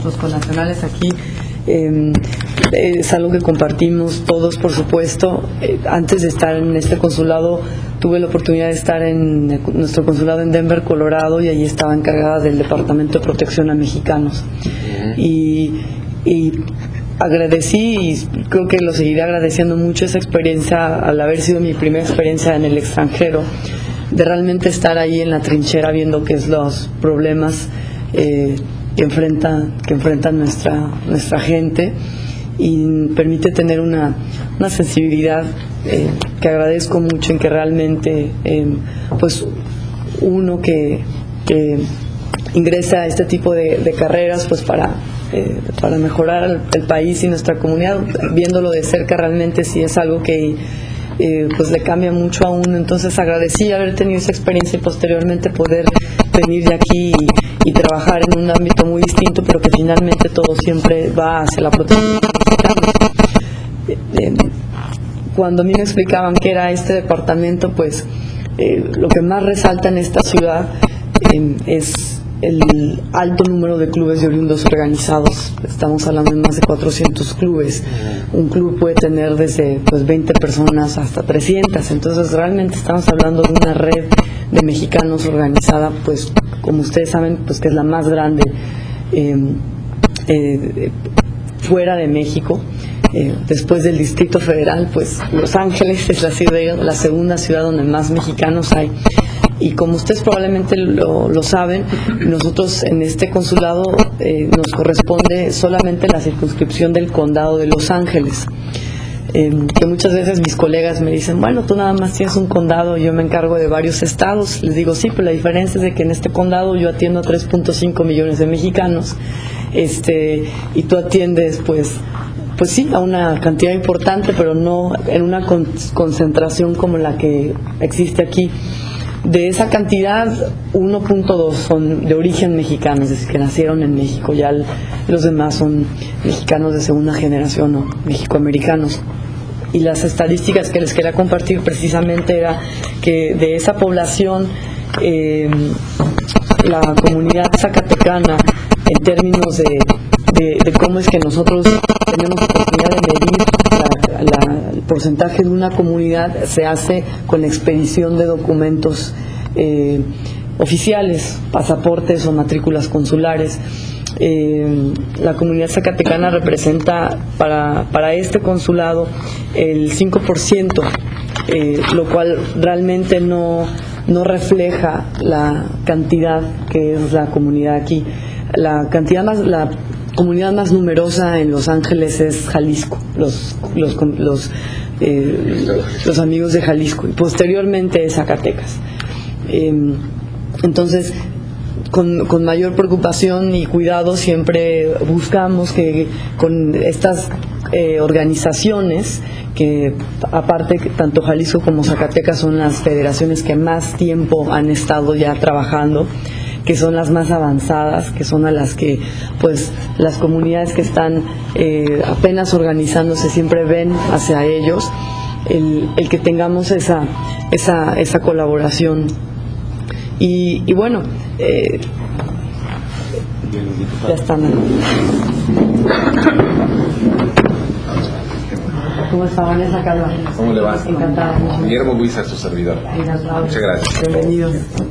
nuestros connacionales aquí. Es algo que compartimos todos, por supuesto. Antes de estar en este consulado, tuve la oportunidad de estar en nuestro consulado en Denver, Colorado, y allí estaba encargada del Departamento de Protección a Mexicanos. Y agradecí, y creo que lo seguiré agradeciendo mucho, esa experiencia, al haber sido mi primera experiencia en el extranjero, de realmente estar ahí en la trinchera viendo qué es los problemas que enfrentan nuestra gente, y permite tener una sensibilidad que agradezco mucho, en que realmente pues uno que ingresa a este tipo de carreras pues para mejorar el país y nuestra comunidad, viéndolo de cerca, realmente sí es algo que pues le cambia mucho a uno. Entonces agradecí haber tenido esa experiencia y posteriormente poder venir de aquí y trabajar en un ámbito muy distinto, pero que finalmente todo siempre va hacia la protección de los mexicanos. Cuando a mí me explicaban qué era este departamento, pues lo que más resalta en esta ciudad es el alto número de clubes de oriundos organizados. Estamos hablando de más de 400 clubes. Un club puede tener desde 20 personas hasta 300. Entonces realmente estamos hablando de una red de mexicanos organizada, pues como ustedes saben, pues que es la más grande fuera de México. Después del Distrito Federal, pues Los Ángeles es la segunda ciudad donde más mexicanos hay. Y como ustedes probablemente lo saben, nosotros en este consulado nos corresponde solamente la circunscripción del condado de Los Ángeles. Que muchas veces mis colegas me dicen, bueno, tú nada más tienes un condado y yo me encargo de varios estados. Les digo, sí, pero la diferencia es de que en este condado yo atiendo a 3.5 millones de mexicanos, y tú atiendes pues sí, a una cantidad importante, pero no en una concentración como la que existe aquí. De esa cantidad, 1.2 son de origen mexicano, es decir, que nacieron en México. Ya los demás son mexicanos de segunda generación o mexicoamericanos. Y las estadísticas que les quería compartir precisamente era que de esa población, la comunidad zacatecana, en términos de cómo es que nosotros tenemos la oportunidad de medir el porcentaje de una comunidad, se hace con la expedición de documentos oficiales, pasaportes o matrículas consulares. La comunidad zacatecana representa para este consulado el 5%, lo cual realmente no refleja la cantidad que es la comunidad aquí. La comunidad más numerosa en Los Ángeles es Jalisco, los amigos de Jalisco, y posteriormente es Zacatecas. Entonces, con mayor preocupación y cuidado siempre buscamos que con estas organizaciones, que aparte tanto Jalisco como Zacatecas son las federaciones que más tiempo han estado ya trabajando, que son las más avanzadas, que son a las que pues las comunidades que están apenas organizándose siempre ven hacia ellos, el que tengamos esa colaboración. Y bueno, ya están. ¿Cómo está, Vanessa Calva? ¿Cómo le va? Encantada. Guillermo Luisa, su servidor. Encantado. Muchas gracias. Bienvenidos.